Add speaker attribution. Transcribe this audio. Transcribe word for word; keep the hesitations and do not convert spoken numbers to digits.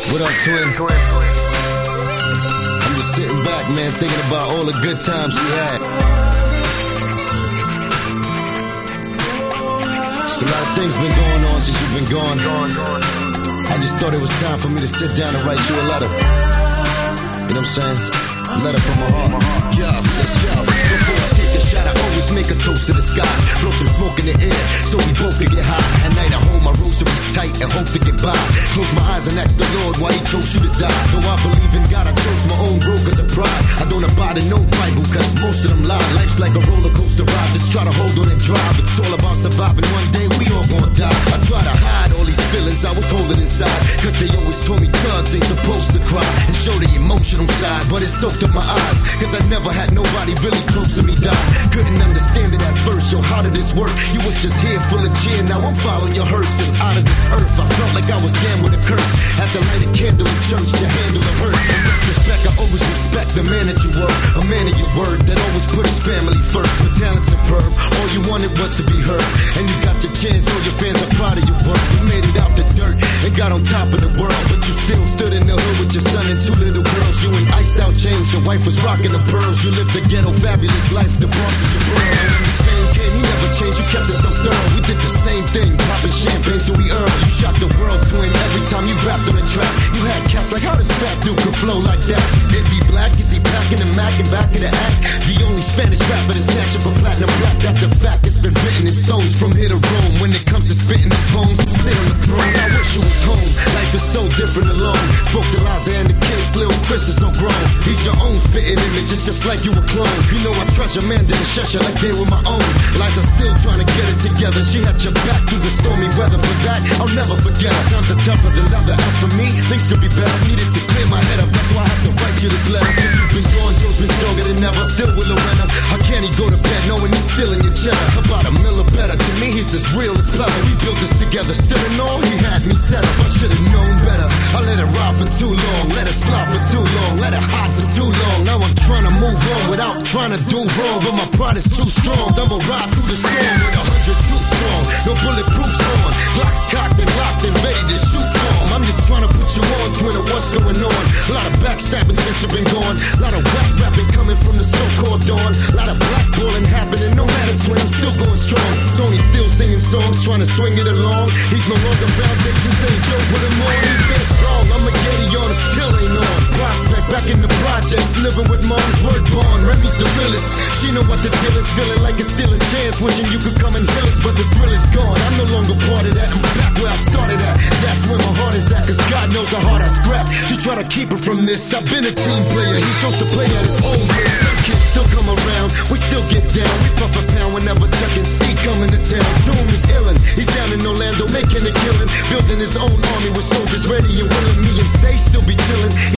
Speaker 1: What up, twin? I'm just sitting back, man, thinking about all the good times we had. So a lot of things been going on since you've been gone. I just thought it was time for me to sit down and write you a letter. You know what I'm saying? A letter from my heart. Yeah, let's go. Before I take a shot, I always make a toast to the sky. Blow some smoke in the air, so we both can get high. At night I hold my rosaries tight and hope to get by. Close my eyes and ask the Lord why he chose you to die. Though I believe in God, I chose my own road cause of pride. I don't abide in no Bible cause most of them lie. Life's like a roller coaster ride, just try to hold on and drive. It's all about surviving, one day we all gonna die. I try to hide all these feelings I was holding inside, cause they always told me thugs ain't supposed to cry and show the emotional side. But it soaked up my eyes, cause I never had nobody really close to me die. Couldn't understand it at first, yo, how did this work? You was just here full of cheer, now I'm following your hearse. Since out of this earth, I felt like I was damned with a curse. Had to light a candle in church to handle the hurt. In retrospect, I always respect the man that you were, a man of your word that always put his family first. With talent superb, all you wanted was to be heard, and you got your chance, all your fans are proud of your work. You made it out the dirt and got on top of the world, but you still stood in the hood with your son and two little girls. You in iced out chains, your wife was rocking the pearls. You lived the ghetto fabulous life, the Bronx was your world. And when the fame came, you never changed, you kept it so thorough. We did the same thing, popping champagne till we earned. You shot the world, twin, every time you rapped on the track. You had cats like, how does Fat Dude could flow like that? Is he black? Is he packing the Mac and back of the act? The only Spanish rapper that's snatching for platinum black. That's a fact, it's been written in stones from here to Rome. When it comes to spitting the poems, sit on the throne. I wish you was home, life is so different alone. Spoke to Liza and the kids, little Chris is so grown. He's your own spitting image, it's just like you a clone. You know I treasure Amanda and Shesha like they were my own. Liza still trying to get it together, she had your back through the stormy weather. For that, I'll never forget her. Times are tougher than leather. As for me, things could be better. Needed to clear my head up, that's why I had to write you this letter. Since you've been gone, Joe's been stronger than ever. Still with Lorena, how can he go to bed knowing he's still in your cheddar? About a miller better, to me he's as real as clever. We built this together, still in all, he had me set up. I should've known better, I let it ride for too long. Let it slide for too long, let it hide for too long. Now I'm trying to move on without trying to do wrong. But my pride is too strong, I'ma ride through the storm with a hundred troops strong. No bulletproofs on, Glocks cocked and locked and ready to shoot from. I'm just trying to put you on, twin, of what's going on. A lot of backstabbing since you've been gone. A lot of rap rapping coming from the so-called dawn. A lot of blackballing happening, no matter, twin, I'm still going strong. Tony still singing songs, trying to swing it along. He's no longer foundations, ain't Joe, put him on. He's been wrong, I'm a Getty on, it still ain't on. Prospect back in the projects, living with mom's word bond. Remy's the realest, she know what the deal is. Feeling like it's still a chance, wishing you could come and heal us, but the thrill is gone. I'm no longer part of that, I'm back where I started at. That's where my heart is at, cause God knows how hard I scrap to try to keep it from this. I've been a team player, he chose to play at his own risk. Some kids still come around, we still get down. We puff a pound whenever Chuck and C coming to town. Doom is illin', he's down in Orlando making a killing, building his own army with soldiers ready and willing. Me and Say still be chillin'.